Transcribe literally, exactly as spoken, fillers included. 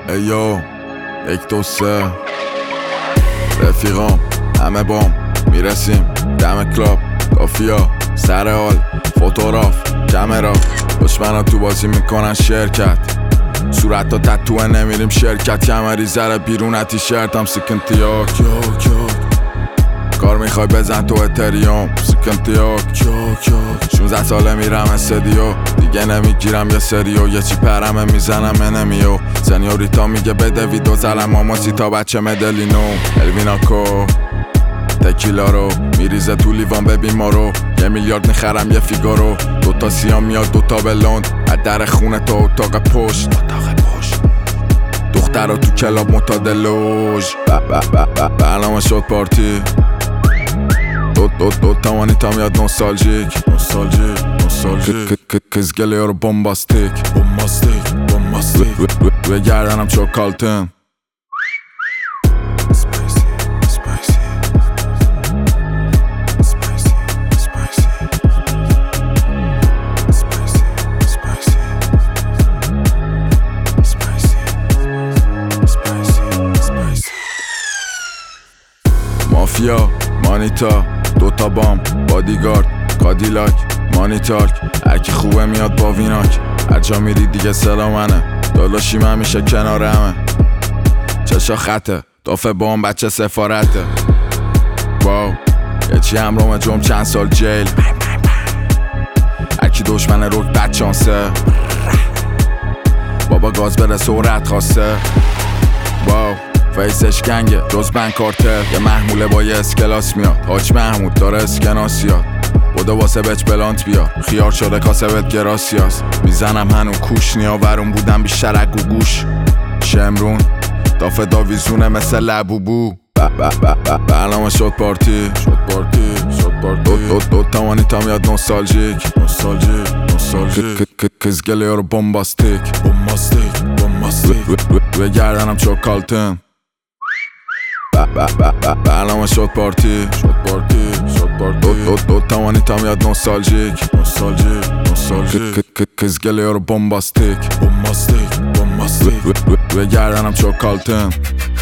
ایو یک دو سه رفیقام همه بام میرسیم دم کلاب کافیا سر حال فوتوگراف کامرا دشمنا تو بازی میکنن شرکت صورت ها تتوه نمیریم شرکت کمری زره بیرون تیشرتم سکنتیاک یاک یاک کار میخوای بزن تو اتریوم سکنتیاک یاک یاک شونزده ساله میرم استدیو دیگه نمیگیرم یه سریو یه چی پرمه میزنم انمیو سنیوریتا میگه بده ویدو زلم آماسی تا بچه مدلینو الویناکو تکیلا رو میریزه تو لیوان ببین ما رو یه میلیارد میخرم یه فیگارو دوتا سیام میاد دوتا بلوند از در خونه تا اتاق پشت اتاق پشت دخترها تو کلاب متادلوژ برنامه شد پارتی دو دو دو تامانی تا میاد نوستالژیک نوستالژیک نوستالژیک کز گلیه رو بومباستیک بومباستیک بومباستیک روی گردنم چوکالتن مافیا مانیتا دوتا بام بادیگارد کادیلاک مانیتارک هرکی خوبه میاد با ویناک هر جا میری دیگه سلام منه داداشیم همیشه کنار همه چشا خطه دافه بام بچه سفارته واو یه چی همراه جم چند سال جیل هرکی دشمن روک بد چانسه بابا گاز بره سرعت خواسته واو فیسش گنگه جز بن کارتر یه محموله با یه اسکلاس میاد حاج محمود داره اسکناسیاد بوده واسه بچ بلانت بیار خیار شده کاسبت گراسیاس میزنم هنو کوش نیاورون بودم بیشتر اگو گوش شمرون دافه داویزونه مثل لبوبو برنامه شد پارتی شد پارتی شد پارتی دو دو دو تامانی تا میاد نوستالژیک نوستالژیک نوستالژیک کز گلیه رو بومباستیک بومباستیک بومباستیک روی گردنم چوکالتن برنامه شد پارتی شد پارتی شد پارتی دو دو دو تامانی تا میاد نوستالژیک نوستالژیک نوستالژیک کز گلیه رو بومباستیک بومباستیک بومباستیک روی گردنم چوکالتن